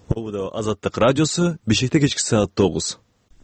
Обуда Азаттык радиосу, Бишкекте кечки саат 9.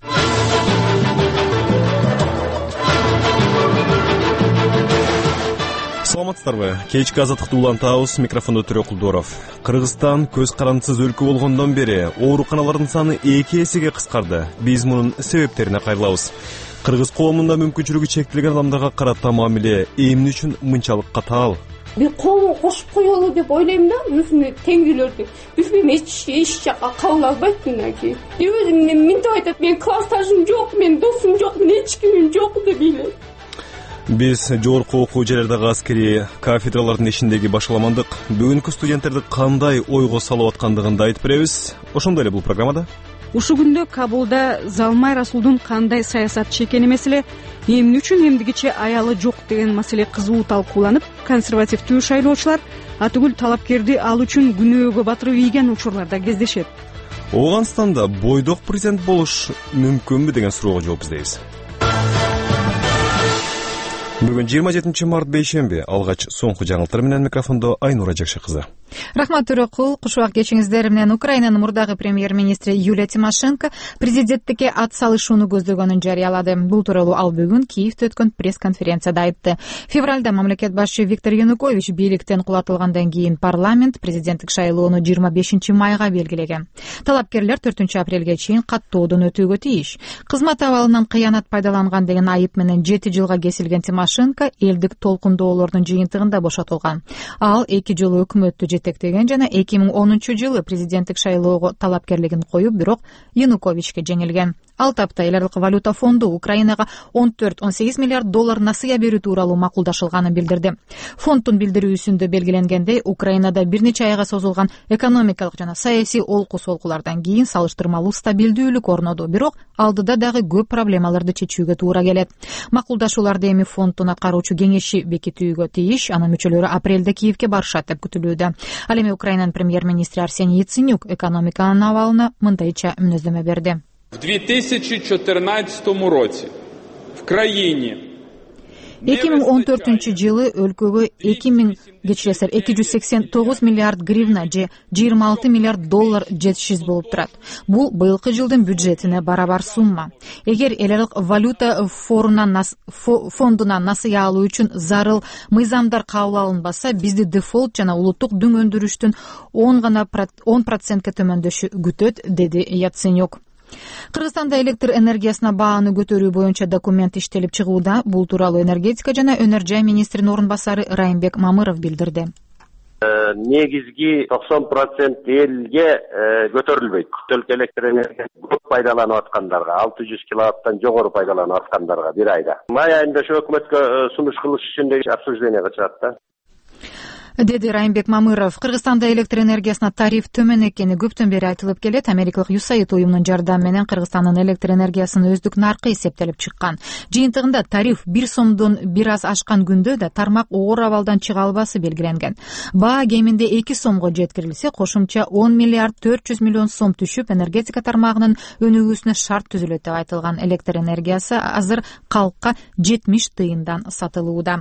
Саламатсыздарбы? Кечки Азаттыкты улантабыз, микрофонда Төрө Кулдоров. Кыргызстан көз карандысыз өлкө болгондон бери ооруканалардын саны 2 эсеге кыскарды. Биз мунун себептерине кайрылабыз. Кыргыз коомунда мүмкүнчүлүгү чектелген адамдарга карата мамиле эмне үчүн мынчалык катаал? Мен колун кошуп коелу деп ойлойм да, өзүмө теңгелерди. Өзүм эч жака кабыл албайт мындан кийин. Өзүм мынтип айтат, мен классташым жок, мен досум жок, мен эч кимим жок деп ойлойм. Биз жогорку окуу жайлардагы аскери кафедралардын ишиндеги башаламандык бүгүнкү студенттерди кандай ойго салып аткандыгын айтып беребиз. Ошондой эле бул программада ушул күндө Кабулда Залмай Расулдун кандай саясатчы экени маселе, эмне үчүн эмдигиче аялы жок деген маселе кызуу талкууланып, консервативдүү шайлоочулар атүгүл талапкерди ал үчүн күнөөгө батырып ийген учурларда кездешет. Ооганстанда бойдок президент болуш мүмкүнбү деген суроого жооп издейбиз. Бүгүн 27 март бейшемби, алгач соңку жаңылыктар менен микрофондо Айнура Жакшы кызы. Рахмат Төрөкул, кушубак кечиңиздер менен Украинанын мурдагы премьер-министри Юлия Тимошенко президенттикке ат салышууну көздөгөнүн жарыялады. Бул тууралуу ал бүгүн Киевде өткөн пресс-конференцияда айтты. Февралда мамлекет башчы Виктор Янукович бийликтен кулатылгандан кийин парламент президенттик шайлоону 25 майга белгилеген. Талапкерлер 4 апрелге чейин каттоодон өтүүгө тийиш. Кызмат абалынан кыянат пайдаланган деген айып менен 7 жылга кесилген Тимошенко элдик толкундоолордун жыйынтыгында бошотулган. Ал 2 жыл өкмөттү жетектеген жана 2010-жылы президенттик шайлоого талапкерлигин коюп, бирок Януковичке жеңилген. Ал тапта Эл аралык валюта фонду Украинага 14-18 миллиард доллар насыя берүү тууралуу макулдашылганын билдирди. Фонддун билдирүүсүндө белгиленгендей, Украинада бир нече айга созулган экономикалык жана саясий олку-солкулардан кийин салыштырмалуу стабилдүүлүк орноду, бирок алдыда дагы көп проблемаларды чечүүгө туура келет. Макулдашууларды эми фонддун аткаруучу кеңеши бекитүүгө тийиш, анын мүчөлөрү апрелде Киевге барышат деп күтүлүүдө. Ал эми Украинанын премьер-министри Арсений Яценюк экономиканын абалына мындайча мүнөздөмө берди. В 2014 році в країні 2014-жылы өлкөгө 289 миллиард гривна же 26 миллиард доллар жетишсиз болуп турат. Бул быйылкы жылдын бюджетине барабар сумма. Эгер Эл аралык валюта фондунан насыя алуу үчүн зарыл мыйзамдар кабыл алынбаса, бизди дефолт жана улуттук дүң өндүрүштүн 10% төмөндөшү күтөт, деди Яценюк. Кыргызстанда электр энергиясына бааны көтөрүү боюнча документ иштелип чыгууда. Бул тууралуу энергетика жана өнөр жай министринин орун басары Райымбек Мамыров билдирди. Негизги 90% элге көтөрүлбөйт. Өлкө электр энергиясын көп пайдаланып аткандарга, 600 киловаттан жогору пайдаланып аткандарга бир айда. Май айында ошо өкмөткө сунуш кылыш үчүн обсужденияга чыгат да. Деди Райымбек Мамыров. Кыргызстанда электр энергиясына тариф төмөн экени көптөн бери айтылып келет. Америкалык USAID уюмунун жардамы менен Кыргызстандын электр энергиясынын өздүк наркы эсептелип чыккан. Жыйынтыгында тариф 1 сомдон бир аз ашкан күндө да тармак оор абалдан чыга албасы белгиленген. Баа кеминде 2 сомго жеткирилсе, кошумча 10 миллиард 400 миллион сом түшүп, энергетика тармагынын өнүгүүсүнө шарт түзүлөт деп айтылган. Электр энергиясы азыр калкка 70 тыйындан сатылууда.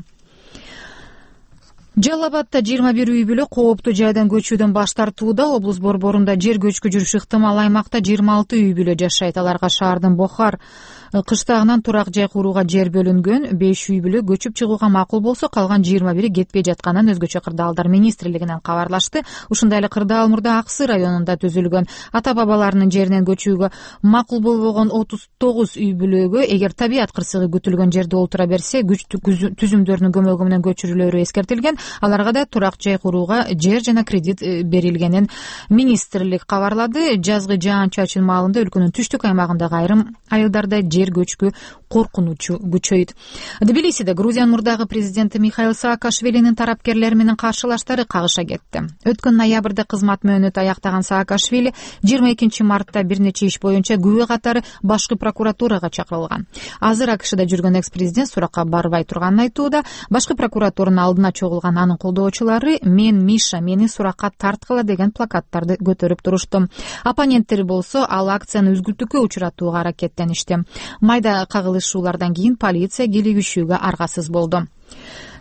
Жалал Абадта 21 үй бүлө кооптуу жайдан көчүүдөн баш тартууда. Облус борборунда жер көчкү жүрүш ыктымал аймакта 26 үй бүлө жашайт. Аларга шаардын Бохар кыштагынан турак жай курууга жер бөлүнгөн. 5 үй бүлө көчүп чыгууга макул болсо, калган 21 кетпей жатканын өзгөчө кырдаалдар министрлигинен кабарлашты. Ушундай эле кырдаал мурда Аксы районунда түзүлгөн. Ата бабаларынын жеринен көчүүгө макул болбогон 39 үй бүлөгө эгер табият кырсыгы күтүлгөн жерде олтура берсе, күч түзүмдөрүнүн көмөгү менен көчүрүлөрү эскертилген. Аларга да турак жай курууга жер жана кредит берилгенин министрлик кабарлады. Жазгы жаан-чачын маалында өлкөнүн түштүк аймагындагы айрым айылдарда жер көчкү коркунучу күчөйт. Тбилисиде Грузиянын мурдагы президенти Михаил Саакашвилинин тарапкерлери менен каршылаштары кагыша кетти. Өткөн ноябрда кызмат мөөнөтү аяктаган Саакашвили 22 мартта бир нече иш боюнча күбө катары башкы прокуратурага чакырылган. Азыр АКШда жүргөн экс-президент суракка барбай турганын айтууда. Башкы прокуратуранын алдына чогулган анын колдоочулары "Мен Миша, мени суракка тарткыла" деген плакаттарды көтөрүп турушту. Оппоненттери болсо ал акцияны үзгүлтүккө учуратууга аракеттеништи. Майда кагылышуулардан кийин полиция кийлигишүүгө аргасыз болду.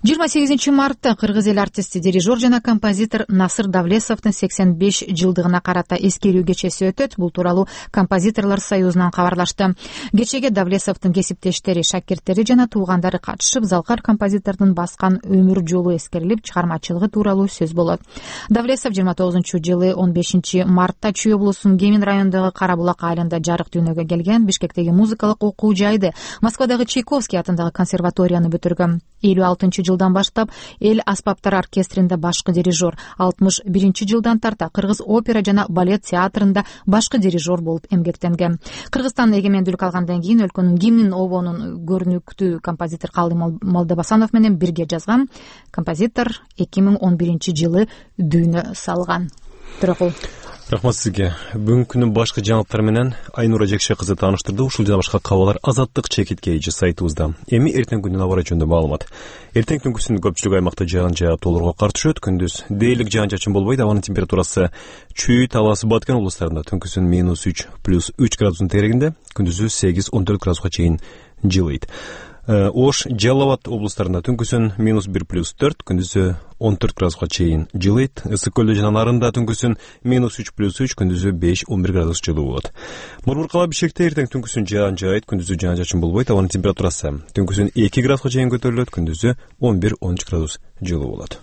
28 мартта кыргыз эл артисти, дирижер жана композитор Насыр Давлесовдун 85 жылдыгына карата эскерүү кечеси өтөт. Бул тууралуу композиторлор союзунан кабарлашты. Кечеге Давлесовдун кесиптештери, шакирттери жана туугандары катышып, залкар композитордун баскан өмүр жолу эскерилип, чыгармачылыгы тууралуу сөз болот. Давлесов 29-жылы 15 мартта Чүй облусунун Кемин районундагы Кара Булак айылында жарык дүйнөгө келген. Бишкектеги музыкалык окуу жайды, Москвадагы Чайковский атындагы консерваторияны бүтүргөн. 56-жылдан баштап эл аспаптар оркестринде башкы дирижер, 61-жылдан тарта Кыргыз опера жана балет театрында башкы дирижер болуп эмгектенген. Кыргызстан эгемендүүлүк алгандан кийин өлкөнүн гимнин обонун көрүнүктүү композитор Калым Молдобасанов менен бирге жазган. Композитор 2011-жылы дүйнө салган. Төрөкул. Рахмат сизге. Бүгүнкү күнүн башкы жаңылыктары менен Айнура Жекше кызы тааныштырды. Ушул жана башка кабарлар Азаттык чекиткейжи сайтыбызда. Эми эртең күнүн аба ырайы жөнүндө маалымат. Эртең түнкүсүн көпчүлүк аймакта жаан-жаа толурго кар түшөт. Күндүз дээрлик жаан-чачын болбойт. Абанын температурасы Чүй, Талас, Баткен облустарында түнкүсүн -3 +3 градустун тегерегинде, күндүзү 8-14 градуска чейин жылыйт. Ош, Жалал-Абад облустарында түнкүсүн -1 +4, күндүзү 14 градуска чейин жылыйт. Ысык көлдө жана Нарында түнкүсүн -3 +3, күндүзү 5-11 градус жылуу болот. Мурмуркала Бишкекте эртең түнкүсүн жаан жаайт, күндүзү жаан-чачын болбойт. Абанын температурасы түнкүсүн 2 градуска чейин көтөрүлөт, күндүзү 11-13 градус жылуу болот.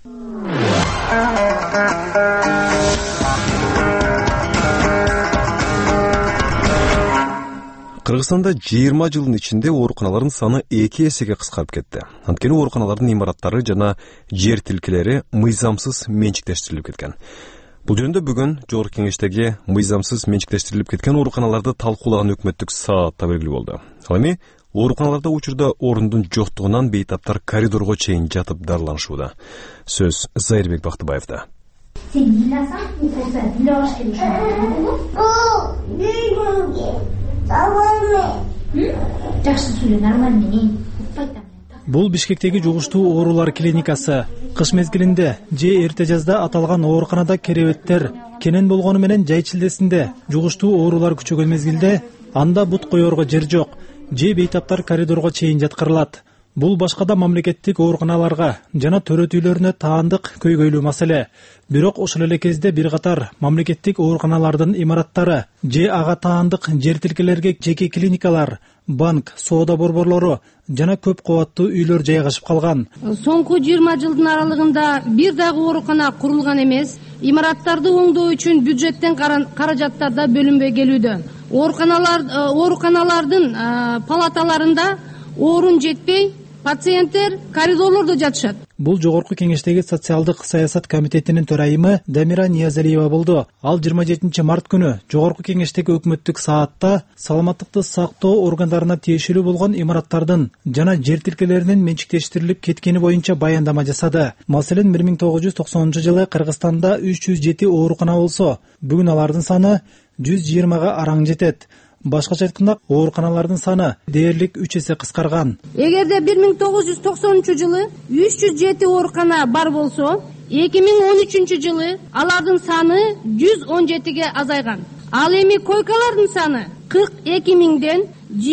Кыргызстанда 20 жылдын ичинде ооруканалардын саны 2 эсеге кыскарып кетти. Анткени ооруканалардын имараттары жана жер тилкелери мыйзамсыз менчиктештирилип кеткен. Бул жөнүндө бүгүн Жогорку Кеңештеги мыйзамсыз менчиктештирилип кеткен ооруканаларды талкуулаган өкмөттүк саатта белгилүү болду. Ал эми ооруканаларда учурда орундун жоктугунан бейтаптар коридорго чейин жатып дарыланышууда. Сөз Зайырбек Бактыбаевда. Бул Бишкектеги жугуштуу оорулар клиникасы. Кыш мезгилинде же эрте жазда аталган ооруканада керебеттер кенен болгону менен жай чилдесинде жугуштуу оорулар күчөгөн мезгилде анда бут коерго жер жок, же бейтаптар коридорго чейин жаткырылат. Бул башка да мамлекеттик ооруканаларга жана төрөт үйлөрүнө таандык көйгөйлүү маселе. Бирок ошол эле кезде бир катар мамлекеттик ооруканалардын имараттары же ага таандык жер тилкелерге жеке клиникалар, банк, соода борборлору жана көп кабаттуу үйлөр жайгашып калган. Соңку 20 жылдын аралыгында бир дагы оорукана курулган эмес. Имараттарды оңдоо үчүн бюджеттен каражаттар да бөлүнбөй келүүдө. Ооруканалардын палаталарында орун жетпей, пациенттер коридорлордо жатышат. Бул Жогорку Кеңештеги социалдык саясат комитетинин төрайымы Дамира Ниязалиева болду. Ал 27 март күнү Жогорку Кеңештеги өкмөттүк саатта саламаттыкты сактоо органдарына тиешелүү болгон имараттардын жана жер тилкелеринин менчиктештирилип кеткени боюнча баяндама жасады. Маселен, 1990-жылы Кыргызстанда 307 оорукана болсо, бүгүн алардын саны 120га араң жетет. Башкача айтканда, ооруканалардын саны дээрлик 3 эсе кыскарган. Эгерде 1990-жылы 307 оорукана бар болсо, 2013-жылы алардын саны 117ге азайган. Ал эми койкалардын саны 42 миңден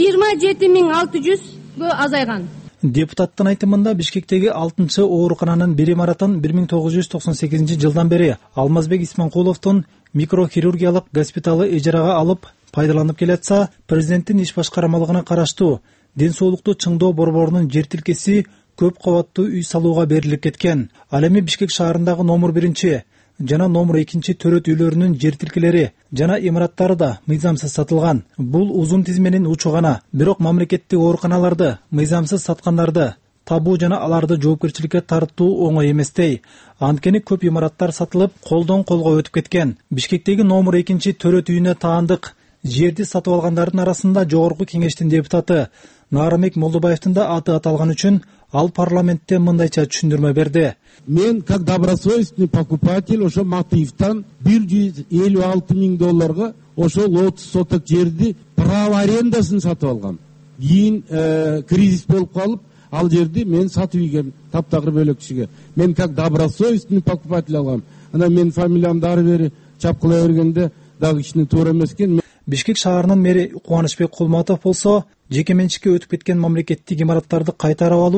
27.600гө азайган. Депутаттын айтымында Бишкектеги 6-чы оорукананын бир имаратын 1998-жылдан бери Алмазбек Исманкуловдун микрохирургиялык госпиталы ижарага алып пайдаланып келатса, президенттин иш башкарамалыгына караштуу ден соолукту чыңдоо борборунун жер тилкеси көп кабаттуу үй салууга берилип кеткен. Ал эми Бишкек шаарындагы номер 1 жана номер 2 төрөт үйлөрүнүн жер тилкелери жана имараттары да мыйзамсыз сатылган. Бул узун тизменин учу гана. Бирок мамлекеттик ооруканаларды мыйзамсыз саткандарды табуу жана аларды жоопкерчиликке тартуу оңой эместей. Анткени көп имараттар сатылып, колдон колго өтүп кеткен. Бишкектеги номер 2 төрөт үйүнө таандык жерди сатып алгандардын арасында Жогорку Кеңештин депутаты Наарамбек Молдобаевдин да аты аталган үчүн ал парламентте мындайча түшүндүрмө берди. Мен как добросовестный покупатель ошо Матыевтан $156 миң ошол 30 соток жерди право арендасын сатып алгам. Кийин кризис болуп калып, ал жерди мен сатып ийгем таптагыр бөлөк кишиге. Мен как добросовестный покупатель алгам. Анан мен фамилиямды ары бери чапкылай бергенде дагы кичине туура эмес экен. Бишкек шаарынын мэри Кубанычбек Кулматов болсо, жеке менчикке өтүп кеткен мамлекеттик имараттарды кайтарып алуу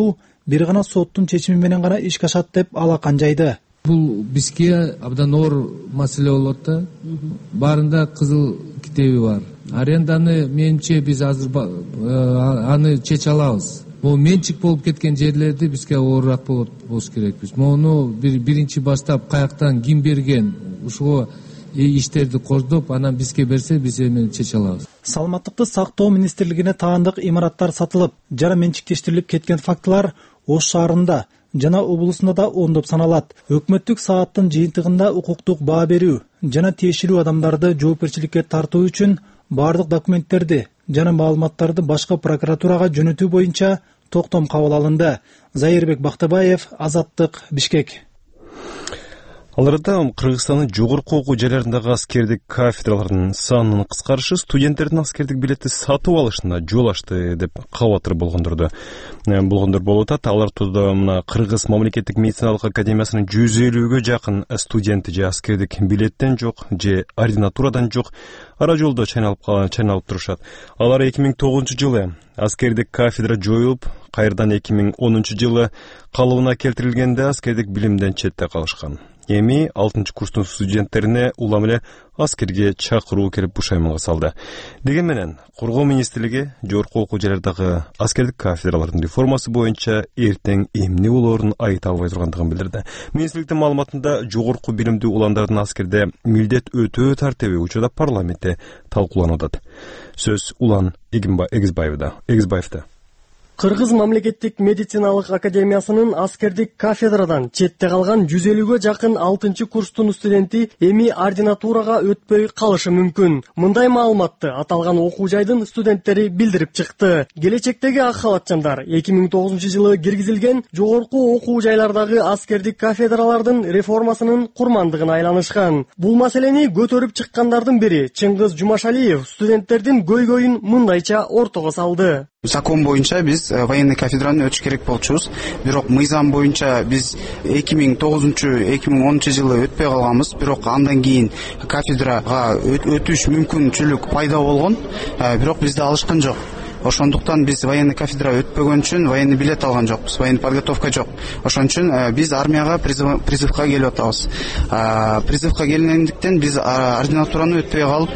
бир гана соттун чечими менен гана ишке ашат деп алакан жайды. Бул бизге абдан оор маселе болот да. Баарында кызыл китеби бар. Аренданы менимче биз азыр аны чече алабыз. Бул менчик болуп кеткен жерлерди бизге оорураак болуш керекпиз. Мону биринчи баштап каяктан ким берген ушуга иштерди коздоп, анан бизге берсе биз эми чече алабыз. Саламаттыкты сактоо министрлигине таандык имараттар сатылып, жана менчиктештирилип кеткен фактылар Ош шаарында жана облусунда да ондоп саналат. Өкмөттүк сааттын жыйынтыгында укуктук баа берүү жана тиешелүү адамдарды жоопкерчиликке тартуу үчүн бардык документтерди жана маалыматтарды башка прокуратурага жөнөтүү боюнча токтом кабыл алынды. Зайырбек Бактыбаев, Азаттык, Бишкек. Ал арада Кыргызстандын жогорку окуу жайларындагы аскердик кафедралардын санынын кыскарышы студенттердин аскердик билетти сатып алышына жол ачты деп кабатыр болгондор болуп атат. Алар турда мына Кыргыз мамлекеттик медициналык академиясынын 150ге жакын студенти же аскердик билеттен жок, же ординатурадан жок, ара жолдо чайналып турушат. Алар 2009 жылы аскердик кафедра жоюлуп, кайрадан 2010 жылы калыбына келтирилгенде аскердик билимден четте калышкан. Эми 6-курстун студенттерине улам эле аскерге чакыруу келип бушайманга салды. Деген менен Коргоо министрлиги жогорку окуу жайлардагы аскердик кафедралардын реформасы боюнча эртең эмне болоорун айта албай тургандыгын билдирди. Министрликтин маалыматында жогорку билимдүү уландардын аскерде милдет өтөө тартиби учурда парламентте талкууланып атат. Сөз Улан Эгизбаевда. Кыргыз мамлекеттик медициналык академиясынын аскердик кафедрадан четте калган 150ге жакын 6-курстун студенти эми ординатурага өтпөй калышы мүмкүн. Мындай маалыматты аталган окуу жайдын студенттери билдирип чыкты. Келечектеги ак халатчандар 2009 жылы киргизилген жогорку окуу жайлардагы аскердик кафедралардын реформасынын курмандыгына айланышкан. Бул маселени көтөрүп чыккандардын бири Чыңгыз Жумашалиев студенттердин көйгөйүн мындайча ортого салды. Закон боюнча биз военный кафедраны өтүш керек болчубуз. Бирок мыйзам боюнча биз 2009-2010 жылы өтпөй калганбыз. Бирок андан кийин кафедрага өтүш мүмкүнчүлүк пайда болгон. Бирок бизде алышкан жок. Ошондуктан биз военный кафедра өтпөгөн үчүн военный билет алган жокпуз, военный подготовка жок. Ошон үчүн биз армияга призывка келип атабыз. Призывка келгендиктен биз ординатураны өтпөй калып,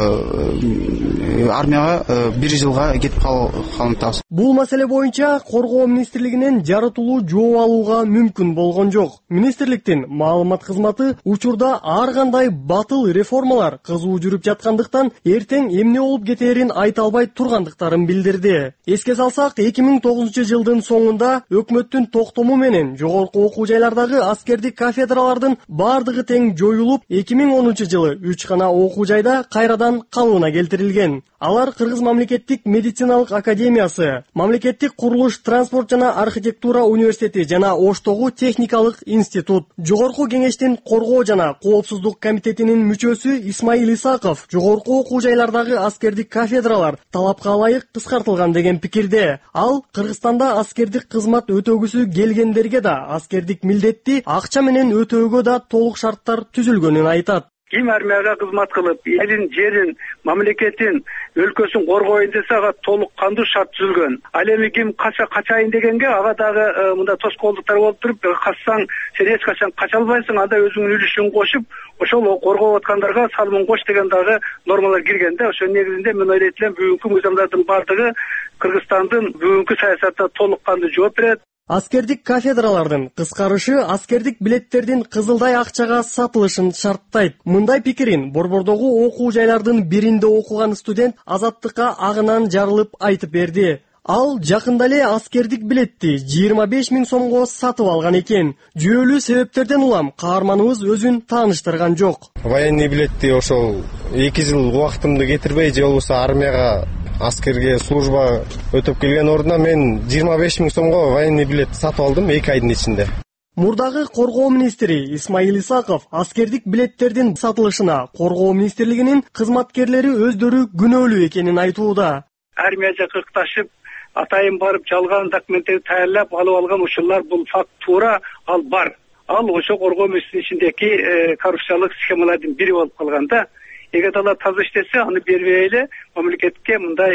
армияга 1 жылга кетип калып атабыз. Бул маселе боюнча Коргоо министрлигинен жарытылуу жооп алууга мүмкүн болгон жок. Министрликтин маалымат кызматы учурда ар кандай батыл реформалар кызуу жүрүп жаткандыктан эртең эмне болуп кетерин айта албай тургандыктарын билдирди. Эске салсак, 2009 жылдын соңунда өкмөттүн токтому менен жогорку окуу жайлардагы аскердик кафедралардын бардыгы тең жоюлуп, 2010 жылы 3 гана окуу жайда кайрадан калыбына келтирилген. Алар Кыргыз мамлекеттик медициналык академиясы, мамлекеттик курулуш, транспорт жана архитектура университети жана Оштогу техникалык институт. Жогорку кеңештин коргоо жана коопсуздук комитетинин мүчөсү Исмаил Исаков жогорку окуу жайлардагы аскердик кафедралар талапка ылайык кыскартылган деген пикирде. Ал Кыргызстанда аскердик кызмат өтөгүсү келгендерге да аскердик милдетти акча менен өтөөгө да толук шарттар түзүлгөнүн айтат. Ким армияга кызмат кылып, элин, жерин, мамлекетин, өлкөсүн коргоюн десе, ага толук кандуу шарт түзүлгөн. Ал эми ким качайын дегенге ага дагы мында тоскоолдуктар болуп туруп, качсаң, сен эч качан кача албайсың, анда өзүңдүн үлүшүңдү кошуп, ошол коргоп аткандарга салымын кош деген дагы нормалар кирген да. Ошонун негизинде мен ойлойт элем, бүгүнкү мыйзамдардын бардыгы Кыргызстандын бүгүнкү саясатына толук кандуу жооп берет. Аскердик кафедралардын кыскарышы аскердик билеттердин кызылдай акчага сатылышын шарттайт. Мындай пикирин Борбордогу окуу жайлардын биринде окуган студент Азаттыкка агынан жарылып айтып берди. Ал жакында эле аскердик билетти 25 000 сомго сатып алган экен. Жүйөлүү себептерден улам каарманыбыз өзүн тааныштырган жок. Военный билетти ошол 2 жыл убактымды кетирбей, же болбосо армияга аскерге служба өтөп келген ордуна мен 25 000 сомго военный билет сатып алдым 2 айдын ичинде. Мурдагы коргоо министри Исмаил Исаков аскердик билеттердин сатылышына коргоо министрлигинин кызматкерлери өздөрү күнөөлүү экенин айтууда. Армия жакка ыкташып, атайын барып жалган документтерди даярдап алып алган ушулар бул факт туура, ал бар. Ал ошо коргоо министрлигинин ичиндеги коррупциялык схемалардын бири болуп калган да. Эгер алар таза иштесе, аны бербей эле мамлекетке мындай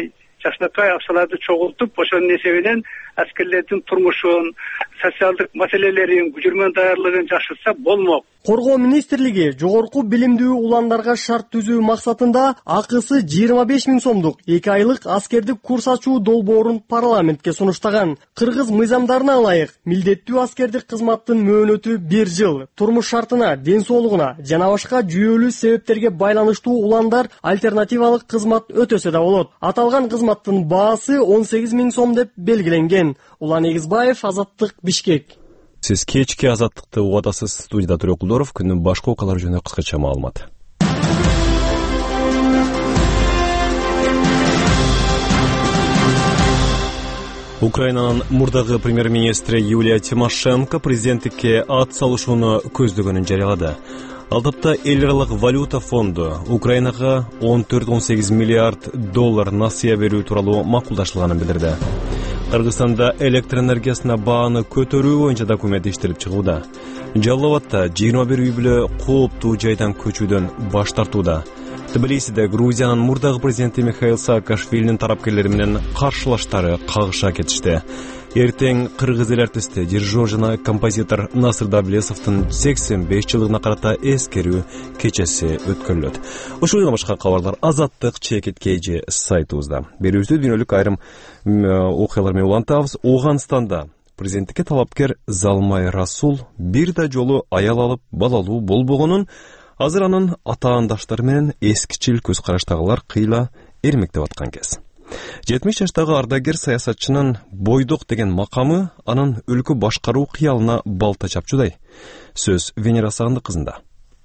жакшынакай акчаларды чогултуп, ошонун эсебинен аскерлердин турмушун, социалдык маселелерин, көчүрмө даярлыгын жакшыртса болмок. Коргоо министрлиги жогорку билимдүү уландарга шарт түзүү максатында акысы 25 000 сомдук 2 айлык аскердик курс ачуу долбоорун парламентке сунуштаган. Кыргыз мыйзамдарына ылайык милдеттүү аскердик кызматтын мөөнөтү 1 жыл. Турмуш шартына, ден соолугуна жана башка жүйөлүү себептерге байланыштуу уландар альтернативалык кызмат өтөсө да болот. Аталган кызматтын баасы 18 000 сом деп белгиленген. Улан Эгизбаев, Азаттык, Бишкек. Сиз кечки Азаттыкты угатасыз. Студияда Төрөкулдоров. Күндүн башка окуялары жөнүндө кыскача маалымат. Украинанын мурдагы премьер-министри Юлия Тимошенко президенттикке ат салышууну көздөгөнүн жарыялады. Ал тапта эл аралык валюта фонду Украинага 14-18 миллиард доллар насыя берүү тууралуу макулдашылганын билдирди. Кыргызстанда электр энергиясына бааны көтөрүү боюнча документ иштелип чыгууда. Жалал Абадта 21 үй бүлө кооптуу жайдан көчүүдөн баш тартууда. Тбилисиде Грузиянын мурдагы президенти Михаил Саакашвилинин тарапкерлери менен каршылаштары кагыша кетишти. Эртең кыргыз эл артисти, дирижер жана композитор Насыр Даблесовдун 85 жылдыгына карата эскерүү кечеси өткөрүлөт. Ушул жана башка кабарлар Азаттык Чекит Кейжи сайтыбызда. Берүүбүздө дүйнөлүк айрым окуялар менен улантабыз. Ооганстанда президенттикке талапкер Залмай Расул бир да жолу аял алып балалуу болбогонун, азыр анын атаандаштары менен эскичил көз караштагылар кыйла эрмектеп аткан кез. 70 жаштагы ардагер саясатчынын бойдок деген макамы анын өлкө башкаруу кыялына балта чапчудай. Сөз Венера Сагындык кызында.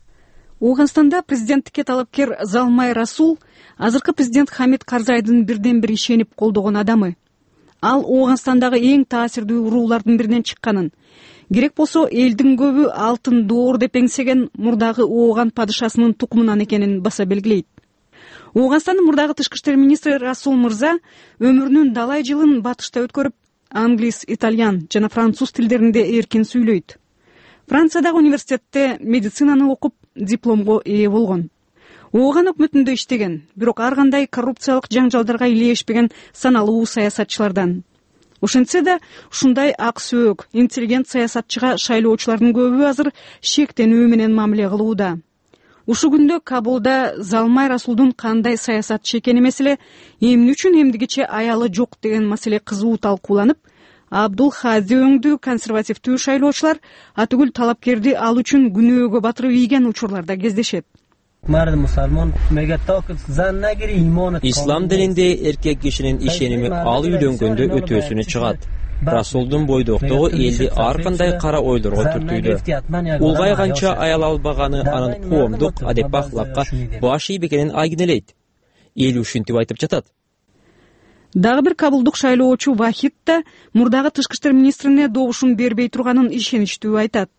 Ооганстанда президенттикке талапкер Залмай Расул азыркы президент Хамид Карзайдын бирден бир ишенип колдогон адамы. Ал Ооганстандагы эң таасирдүү уруулардын биринен чыкканын, керек болсо элдин көбү алтын доор деп эңсеген мурдагы Ооган падышасынын тукумунан экенин баса белгилейт. Ооганстандын мурдагы тышкы иштер министри Расул мырза өмүрүнүн далай жылын батышта өткөрүп, англис, итальян жана француз тилдеринде эркин сүйлөйт. Франциядагы университетте медицинаны окуп, дипломго ээ болгон. Ооган өкмөтүндө иштеген, бирок ар кандай коррупциялык жаңжалдарга илешпеген саналуу саясатчылардан. Ошентсе да, ушундай ак сөөк, интеллигент саясатчыга шайлоочулардын көбү азыр шектенүү менен мамиле кылууда. Ушу күндө Кабулда Залмай Расулдун кандай саясатчы экени эмес эле, эмне үчүн эмдигиче аялы жок деген маселе кызуу талкууланып, Абдул Хази өңдүү консервативдүү шайлоочулар атүгүл талапкерди ал үчүн күнөөгө батырып ийген учурларда кездешет. Ислам дининде эркек кишинин ишеними ал үйлөнгөндө өтөөсүнө чыгат. Расулдун бойдоктугу элди ар кандай кара ойлорго түртүүдө. Улгайганча аял албаганы анын коомдук адеп ахлакка баш ийбек экенин айгинелейт. Эл ушинтип айтып жатат. Дагы бир кабулдук шайлоочу Вахид да мурдагы тышкы иштер министрине добушун бербей турганын ишеничтүү айтат.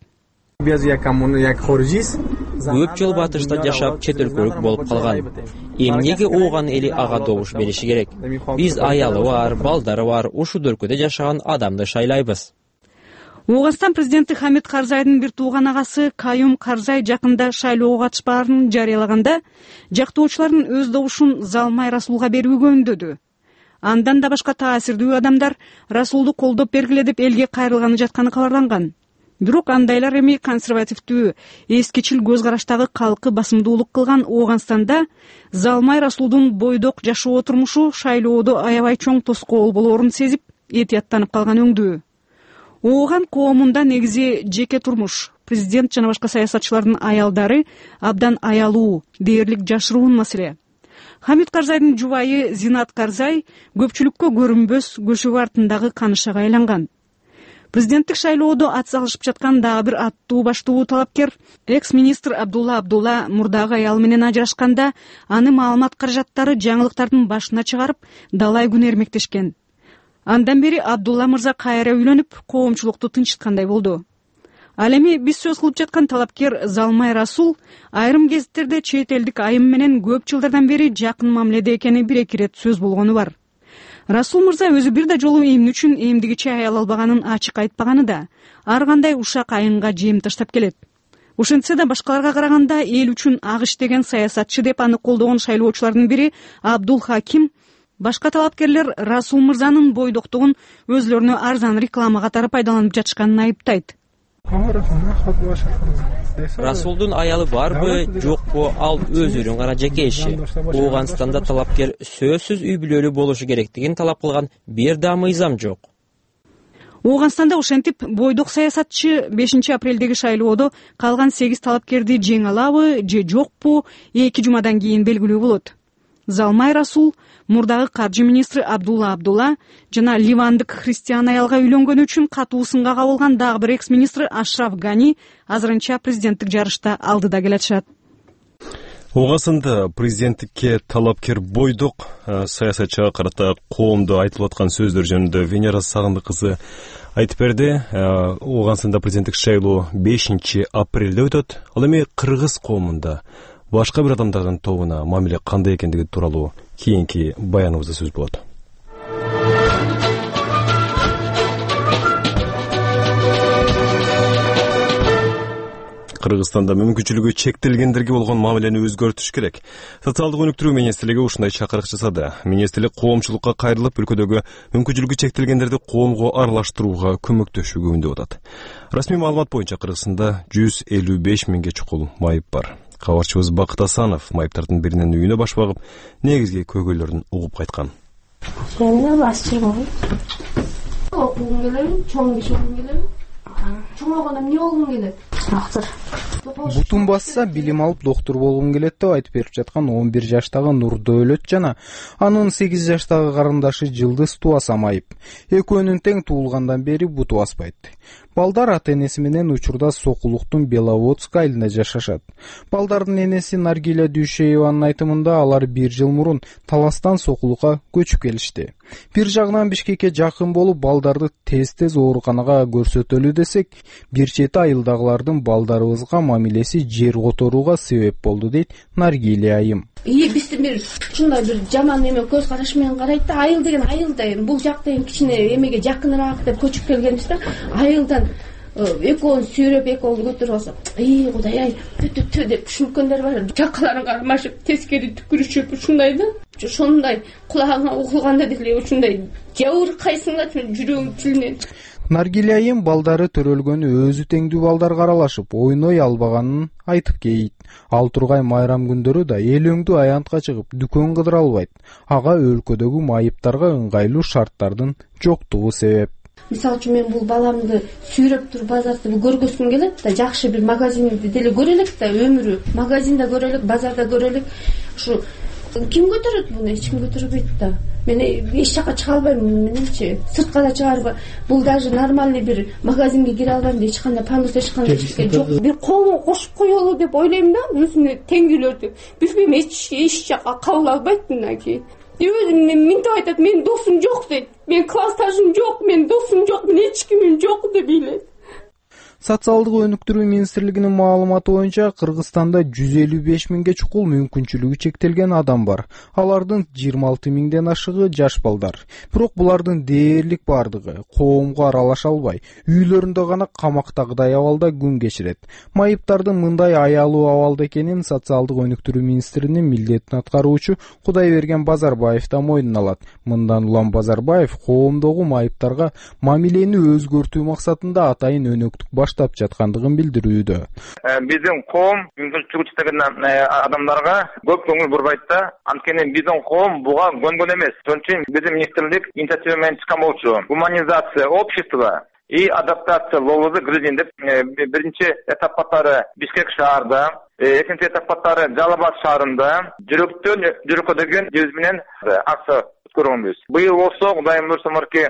Көп жыл батышта жашап чет өлкөлүк болуп калган. Эмнеге Ооган эли ага добуш бериши керек? Биз аялы бар, балдары бар, ушул өлкөдө жашаган адамды шайлайбыз. Ооганстан президенти Хамид Карзайдын бир тууган агасы Каюм Карзай жакында шайлоого катышпаарын жарыялаганда, жактоочулардын өз добушун Залмай Расулга берүүгө үндөдү. Андан да башка таасирдүү адамдар Расулду колдоп бергиле деп элге кайрылганы жатканы кабарланган. Бирок андайлар эми консервативдүү, эскичил көз караштагы калкы басымдуулук кылган Ооганстанда Залмай Расулдун бойдок жашоо турмушу шайлоодо аябай чоң тоскоол болоорун сезип, этияттанып калган өңдүү. Ооган коомунда негизи жеке турмуш, президент жана башка саясатчылардын аялдары абдан аялуу, дээрлик жашыруун маселе. Хамид Карзайдын жубайы Зинат Карзай көпчүлүккө көрүнбөс көшөгө артындагы канышага айланган. Президенттик шайлоодо ат салышып жаткан дагы бир аттуу баштуу талапкер экс-министр Абдулла Абдулла мурдагы аял менен ажырашканда аны маалымат каражаттары жаңылыктардын башына чыгарып, далай күн эрмектешкен. Андан бери Абдулла мырза кайра үйлөнүп, коомчулукту тынчыткандай болду. Ал эми биз сөз кылып жаткан талапкер Залмай Расул айрым кездерде чет элдик айым менен көп жылдардан бери жакын мамиледе экени бир-эки ирет сөз болгону бар. Расул мырза өзү бир да жолу эмне үчүн эмдигиче аял албаганын ачык айтпаганы да, ар кандай ушак айынга жем таштап келет. Ошентсе да башкаларга караганда эл үчүн ак иштеген саясатчы деп аны колдогон шайлоочулардын бири Абдул Хаким Башка талапкерлер Расул мырзанын бойдоктугун өзлөрүнө арзан реклама катары пайдаланып жатышканын айыптайт. Расулдун аялы барбы, жокпу, ал өзүнүн гана жеке иши. Ооганстанда талапкер сөзсүз үй бүлөлүү болушу керектигин талап кылган бир да мыйзам жок. Ооганстанда ошентип бойдок саясатчы 5 апрелдеги шайлоодо калган 8 талапкерди жеңе алабы же жокпу 2 жумадан кийин белгилүү болот. Залмай Расул мурдагы каржы министри Абдулла Абдулла жана ливандык христиан аялга үйлөнгөнү үчүн катуу сынга кабылган дагы бир экс-министр Ашраф Гани азырынча президенттик жарышта алдыда келатышат. Ооганстанда президенттикке талапкер бойдок саясатчыга карата коомдо айтылып аткан сөздөр жөнүндө Венера Сагындык кызы айтып берди. Ооганстанда президенттик шайлоо 5 апрелде өтөт. Ал эми кыргыз коомунда башка бир адамдардын тобуна мамиле кандай экендиги тууралуу кийинки баяныбызда сөз болот. Кыргызстанда мүмкүнчүлүгү чектелгендерге болгон мамилени өзгөртүш керек. Социалдык өнүктүрүү министрлиги ушундай чакырык жасады. Министрлик коомчулукка кайрылып, өлкөдөгү мүмкүнчүлүгү чектелгендерди коомго аралаштырууга көмөктөшүүгө үндеп атат. Расмий маалымат боюнча Кыргызстанда 155 миңге чукул майып бар. Кабарчыбыз Бакыт Асанов майыптардын биринин үйүнө баш багып, негизги көйгөйлөрүн угуп кайткан. Мен башчымын. Окугум келет, чоң кишим келет. Чоңогоно эмне болгум келет? Доктор. Бутун басса билим алып доктор болгум келет деп айтып берип жаткан 11 жаштагы Нурдөөлөт жана анын 8 жаштагы карындашы Жылдыз Туаса майып. Экөөнүн тең туулгандан бери буту баспайт. Балдар ата-энеси менен учурда Сокулуктун Беловодск айылында жашашат. Балдардын энеси Наргиля Дүйшееванын айтымында алар 1 жыл мурун Таластан Сокулукка көчүп келишти. Бир жагынан Бишкекке жакын болуп балдарды тез-тез ооруканага көрсөтөлү десек, бир чети айылдагылардын балдарыбызга мамилеси жер которууга себеп болду дейт Наргиля айым. Бизди бир ушундай бир жаман эме көз караш менен карайт да, айыл деген айылда бул жакта кичине эмеге жакыныраак деп көчүп келгенбиз да, айылдан экөөнү сүйрөп экөөнү көтөрүп алса, Кудай ай, бүтүптү деп түшүнкөндөр бар. Жакаларын кармашып, тескери түкүрүшүп ушундай да. Ошондой кулагыңа угулганда деле ушундай жабыркайсыңда жүрөгүң тилинен. Наргиля айым балдары төрөлгөнү өзү теңдүү балдарга аралашып, ойной албаганын айтып кейт. Ал тургай майрам күндөрү да эл өңдүү аянтка чыгып, дүкөн кыдыра албайт. Ага өлкөдөгү майыптарга ыңгайлуу шарттардын жоктугу себеп. Мисалы үчүн мен бул баламды сүйрөп туруп базарда көргөзгүм келет да, жакшы бир магазинди деле көрөлүк да, өмүрү магазинде көрөлүк, базарда көрөлүк. Ушу ким көтөрөт муну? Эч ким көтөрбөйт да. Мен эч жака чыга албайм мененчи. Сыртка да чыгарбай. Бул даже нормальный бир магазинге кире албайм да, эч кандай пандус, эч кандай жок. Бир коомго кошуп коелу деп ойлойм да, өзүнө теңдүүлөрдү. Билбейм, эч жака кабыл албайт мындан кийин. Өзүм мынтип айтат, менин досум жок дейт. Мен классташым жок, менин досум жок, мен эч кимим жок деп билет. Социалдык өнүктүрүү министрлигинин маалыматы боюнча Кыргызстанда 155 миңге чукул мүмкүнчүлүгү чектелген адам бар. Алардын 26 миңден ашыгы жаш балдар. Бирок булардын дээрлик бардыгы коомго аралаша албай, үйлөрүндө гана камактагыдай абалда күн кечирет. Майыптардын мындай аялуу абалда экенин социалдык өнүктүрүү министринин милдетин аткаруучу Кудайберген Базарбаев да мойнуна алат. Мындан улам Базарбаев коомдогу майыптарга мамилени өзгөртүү максатында атайын өнөктүк баштап жаткандыгын билдирүүдө. Биздин коом мүмкүнчүлүгү чектелген адамдарга көп көңүл бурбайт да, анткени биздин коом буга көнгөн эмес. Ошон үчүн биздин министрлик инициатива менен чыккан болчу. Гуманизация общества и адаптация в образы гражданин деп биринчи этап катары Бишкек шаарда, экинчи этап катары Жалал Абад шаарында жүрөктөн жүрөккө деген жүз менен акция өткөргөнбүз. Быйыл болсо Кудайым буйрса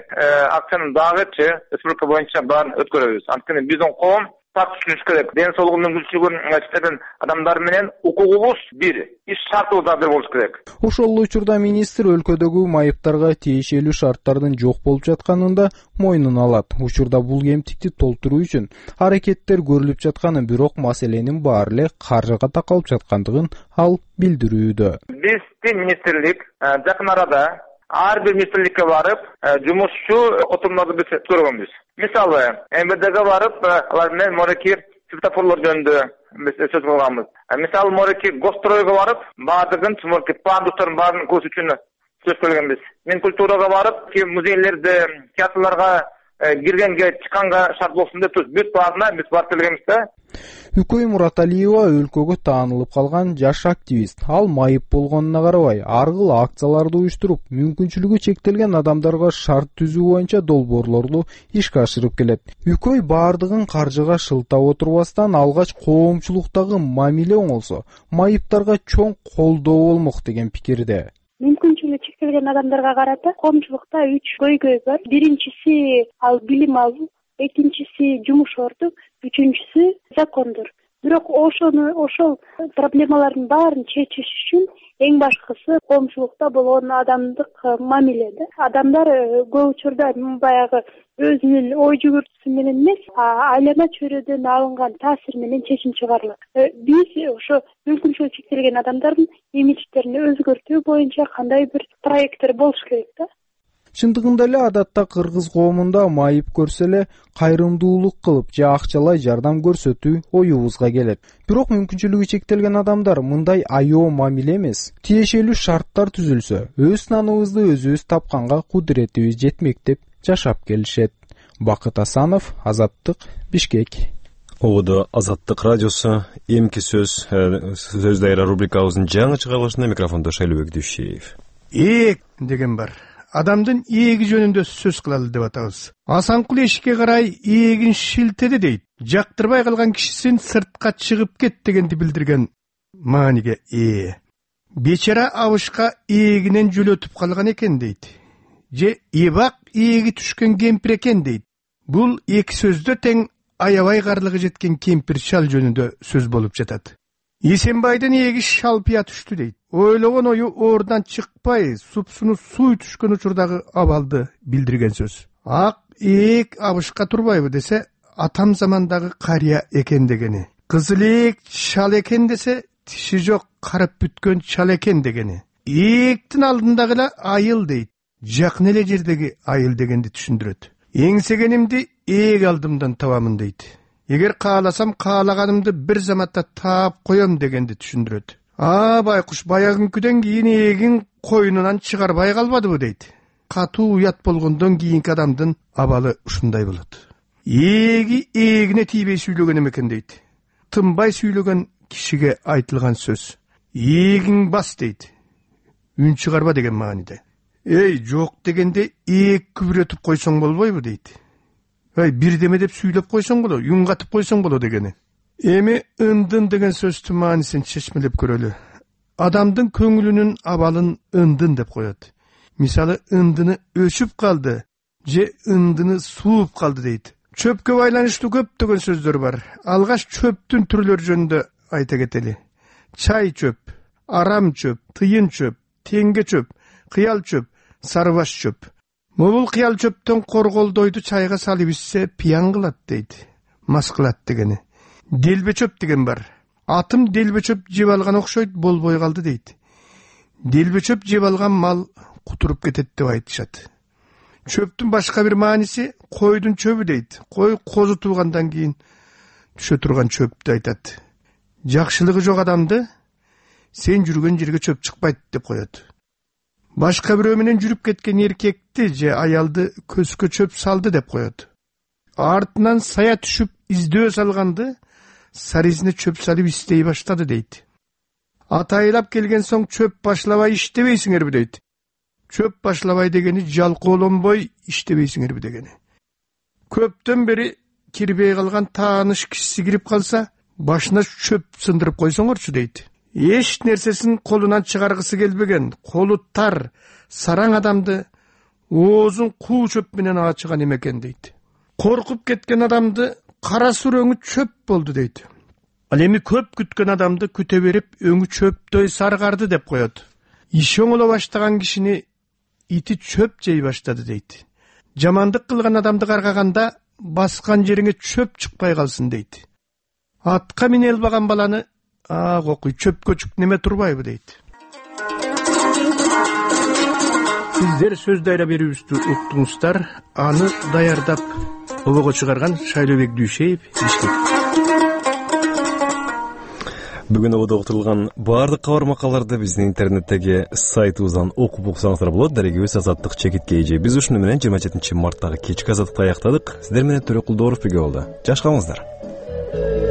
акцияны дагычы республика боюнча баарын өткөрөбүз. Анткени биздин коом так түшүнүш керек. Ден соолугу мүмкүнчүлүгүн чектелген адамдар менен укугубуз бир, иш шартыбыз да бир болуш керек. Ошол учурда министр өлкөдөгү майыптарга тиешелүү шарттардын жок болуп жатканын да мойнуна алат. Учурда бул кемтикти толтуруу үчүн аракеттер көрүлүп жатканын, бирок маселенин баары эле каржыга такалып жаткандыгын ал билдирүүдө. Биздин министрлик жакын арада ар бир министрликке барып, жумушчу отурумдарды биз өткөргөнбүз. Мисалы, МВДге барып, алар менен морекир светофорлор жөнүндө биз сөз кылганбыз. Мисалы, морекир Гостройго барып, баардыгын чумурки пандустардын баарын көрсөтүү үчүн сөз сөйлөгөнбүз. Мен культурага барып, музейлерде, театрларга киргенге, чыкканга шарт болсун деп бүт баасына биз барып келгенбиз да. Үкөй Мураталиева өлкөгө таанылып калган жаш активист. Ал майып болгонуна карабай, ар кыл акцияларды уюштуруп, мүмкүнчүлүгү чектелген адамдарга шарт түзүү боюнча долбоорлорду ишке ашырып келет. Үкөй бардыгын каржыга шылтап отурбастан алгач коомчулуктагы мамиле оңолсо, майыптарга чоң колдоо болмок деген пикирде. Мүмкүнчүлүгү чектелген адамдарга карата коомчулукта 3 көйгөй бар. Биринчиси ал билим алуу, экинчиси жумуш орду, үчүнчүсү закондор. Бирок ошол проблемалардын баарын чечиш үчүн эң башкысы коомчулукта болгон адамдык мамиле да. Адамдар көп учурда баягы өзүнүн ой жүгүртүүсү менен эмес, айлана чөйрөдөн алынган таасир менен чечим чыгарылат. Биз ошо мүмкүнчүлүгү чектелген адамдардын имидждерин өзгөртүү боюнча кандай бир проекттер болуш керек да. Чындыгында эле адатта кыргыз коомунда майып көрсө эле кайрымдуулук кылып же акчалай жардам көрсөтүү оюбузга келет. Бирок мүмкүнчүлүгү чектелген адамдар мындай аяоо мамиле эмес, тиешелүү шарттар түзүлсө, өз наныбызды өзүбүз тапканга кудуретибиз жетмек деп жашап келишет. Бакыт Асанов, Азаттык, Бишкек. Ободо Азаттык радиосу, эмки сөз дайра рубрикабыздын жаңы чыгарылышында микрофондо Шайлообек Дүйшеев. Деген бар. Адамдын ээги жөнүндө сөз кылалы деп атабыз. Асанкул эшикке карай ээлин шилтеди дейт. Жактырбай калган кишисин сыртка чыгып кет дегенди билдирген мааниге ээ. Бечара абышка ээлинен жөлөтүп калган экен дейт. Же эбак ээги түшкөн кемпир экен дейт. Бул эки сөздө тең аябай карлыгы жеткен кемпир шал жөнүндө сөз болуп жатат. Есенбайдын ээги шалпыя түштү дейт. Ойлогон ою ордун чыкпай, супсуну суу түшкөн учурдагы абалды билдирген сөз. Ак эек абышка турбайбы десе, атам замандагы карыя экен дегени. Кызыл эек шал экен десе, тиши жок карып бүткөн чал экен дегени. Эектин алдындагы эле айыл дейт. Жакын эле жердеги айыл дегенди түшүндүрөт. Эңсегенимди эек алдымдан табамын дейт. Эгер кааласам каалаганымды бир заматта таап коем дегенди түшүндүрөт. Байкуш баягынкүдөн кийин эгин койнунан чыгарбай калбадыбы дейт. Катуу уят болгондон кийинки адамдын абалы ушундай болот. Эги эгине тийбей сүйлөгөн экен дейт. Тынбай сүйлөгөн кишиге айтылган сөз. Эгиң бас дейт. Үн чыгарба деген мааниде. Жок дегенде ээг күбүрөтүп койсоң болбойбу дейт. Бирдеме деп сүйлөп койсоң боло, үн катып койсоң боло дегени. Эми ындын деген сөздүн маанисин чечмелеп көрөлү. Адамдын көңүлүнүн абалын ындын деп коет. Мисалы, ындыны өчүп калды, же ындыны сууп калды дейт. Чөпкө байланыштуу көптөгөн сөздөр бар. Алгаш чөптүн түрлөрү жөнүндө айта кетели. Чай чөп, арам чөп, тыйын чөп, теңге чөп, кыял чөп, сарыбаш чөп. Могул кыял чөптөн корголдойду чайга салып ичсе пиян кылат дейт. Мас кылат дегени. Делбе чөп деген бар. Атым делбе чөп жеп алган окшойт, болбой калды дейт. Делбе чөп жеп алган мал кутуруп кетет деп айтышат. Чөптүн башка бир мааниси койдун чөбү дейт. Кой козу туугандан кийин түшө турган чөптү айтат. Жакшылыгы жок адамды сен жүргөн жерге чөп чыкпайт деп коет. Башка бирөө менен жүрүп кеткен эркекти же аялды көзгө чөп салды деп коет. Артынан сая түшүп издөө салганды саризине чөп салып издей баштады дейт. Атайлап келген соң чөп башлабай иштебейсиңерби дейт. Чөп башлабай дегени жалкоолонбой иштебейсиңерби дегени. Көптөн бери кирбей калган тааныш кишиси кирип калса, башына чөп сындырып койсоңорчу дейт. Эч нерсесин колунан чыгаргысы келбеген, колу тар, сараң адамды оозун куу чөп менен ачыган эмекен дейт. Коркуп кеткен адамды кара сур өңү чөп болду дейт. Ал эми көп күткөн адамды күтө берип өңү чөптөй саргарды деп коет. Иши оңоло баштаган кишини ити чөп жей баштады дейт. Жамандык кылган адамды каргаганда баскан жериңе чөп чыкпай калсын дейт. Атка мине албаган баланы окуй чөпкө чүк неме турбайбы дейт. Сиздер сөз дайра берүүбүздү уктуңуздар. Аны даярдап обого чыгарган Шайлообек Дүйшеев, Бишкек. Бүгүн ободо уктурулган баардык кабар макалаларды биздин интернеттеги сайтыбыздан окуп уксаңыздар болот. Дарегибиз Азаттык чекитке эже. Биз ушуну менен 27 марттагы кечки азаттыкты аяктадык. Сиздер менен Төрөкул Дооров бирге болду. Жаш калыңыздар.